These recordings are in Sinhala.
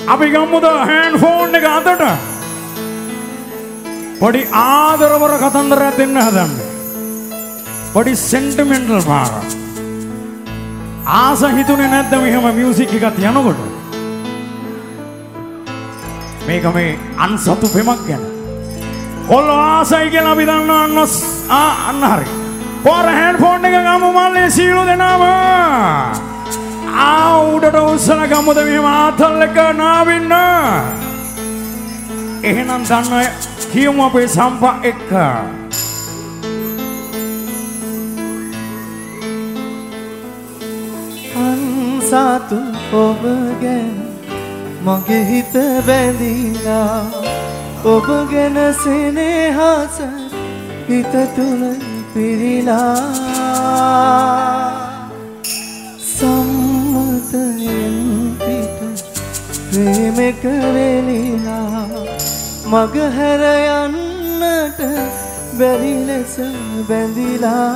අපි ගමුද හෑන්ඩ් ෆෝන් එක අතට. පොඩි ආදරවර කතන්දරයක් දෙන්න හදන්නේ. පොඩි සෙන්ටිමෙන්ටල් පාර. ආස හිතුනේ නැද්ද මෙහෙම මියුසික් එකක් යනකොට? මේක මේ අන්සතු පෙමක් ගැන. කොල්ලෝ ආසයි කියලා අපි දන්නවා අන්න හරි. පොර හෑන්ඩ් ෆෝන් එක ගමු මල්ලේ සීලු දෙනාම. උඩට උස්සලා ගමුද මෙහෙම ආතල් එක නාවින්න. එහෙනම් දන්න කියමු අපේ සම්පා එක්ක. අන්සතු ඔබ ගැන මගේ හිත බැඳිලා, ඔබ ගැන සෙනෙහස හිත තුල පිරීලා, සම්මතයෙන් පිට ප්‍රේමක වෙලිලා, මග හැර යන්නට බැරි ලෙස බැඳිලා,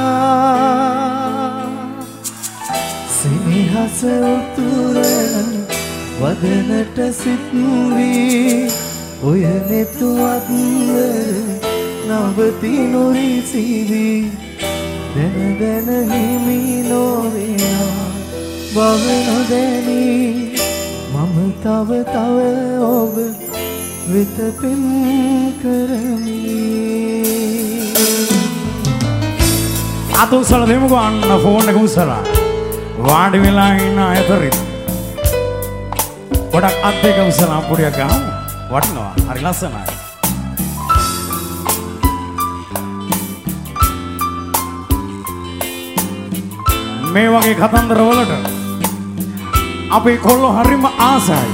සෙනෙහස උතුරන වදනට සිත් වී, ඔය නෙතු අත්වර නවතිනු රිසිවි, දැන දැන හිමි නොවෙනා බව නොදැනී, මම තව තව ඔබ වෙත පෙම් කරමි. අත උස්සලා දෙමුකෝ අන්න ෆෝන් එක උස්සලා. වාඩි වෙලා ඉන්න අයතරින් ගොඩක් අත් දෙක උස්සලා අපුඩියක් ගහමු. වටිනවා. හරි ලස්සනයි. මේ වගේ කතන්දර වලට අපේ කොල්ලෝ හරිම ආසයි.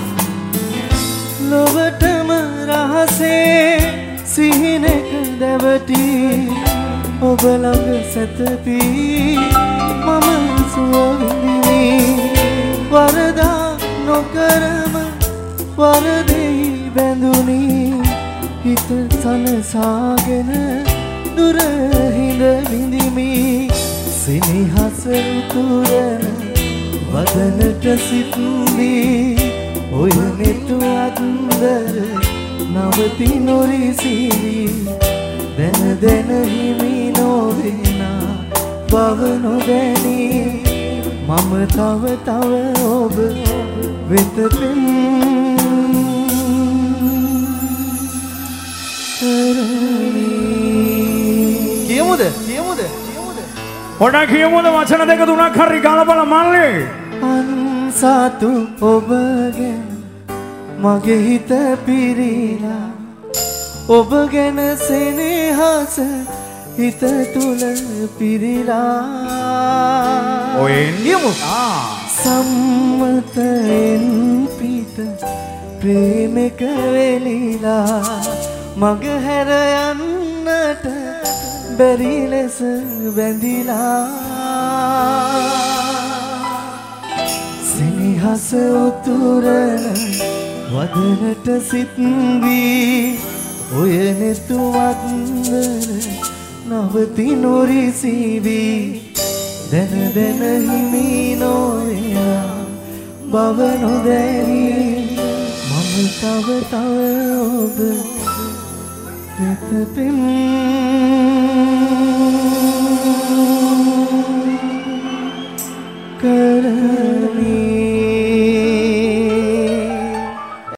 ලොවටම රහසේ සිහිනක දැවටි, ඔබ ළඟ සැතපී මම සුව විඳිමි. වරදා නොකරම වරදෙහි බැඳුනි, හිත සනසාගෙන දුර හිඳ විඳිමි. සෙනෙහස උතුරන වදනට සිත් වී, ඔය නෙතු අත්දර නවතිනු රිසිවි, දැන දැන හිමි නොවෙනා බව නොදැනී, මම තව තව ඔබ වෙත පෙම් කරමි. කියමුද? පොඩක් කියමුද වචන දෙක තුනක් හරි ගලපලා මල්ලේ. අන්සතු ඔබ ගැන මගේ හිත පිරීලා, ඔබ ගැන සෙනෙහස හිත තුල පිරීලා, ඔයෙන් කියමු. සම්මතයෙන් පිට ප්‍රේමක වෙලිලා, මග හැර යන්නට බැරි ලෙස බැඳිලා, සෙනෙහස උතුරන වදනට සිත් වී, ඔය නෙතු අත්දර නවතිනු රිසිවි, දැන දැන හිමි නොවෙනා බව නොදැනී, මම තව තව ඔබ වෙත පෙම්